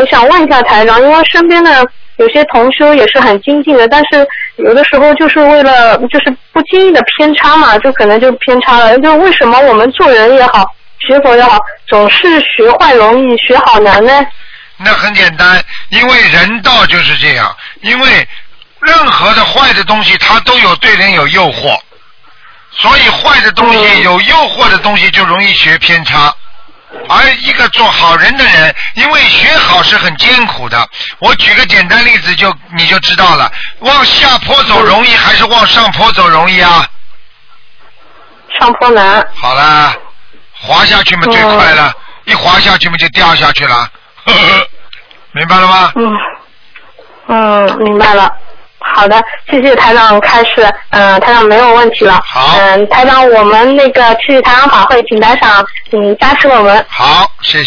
想问一下台长，因为身边的有些同修也是很精进的，但是有的时候就是为了就是不经意的偏差嘛，就可能就偏差了。就为什么我们做人也好，学佛也好，总是学坏容易，学好难呢？ 那很简单，因为人道就是这样，因为任何的坏的东西它都有对人有诱惑，所以坏的东西有诱惑的东西就容易学偏差。而一个做好人的人，因为学好是很艰苦的，我举个简单例子你就知道了，往下坡走容易还是往上坡走容易啊？ 上坡难。 好啦，滑下去嘛最快了，一滑下去嘛就掉下去了。明白了吗？ 明白了。好的，谢谢台长开示，台长没有问题了。 好。 台长，我们那个去台长法会，请台长加持我们。 好，谢谢。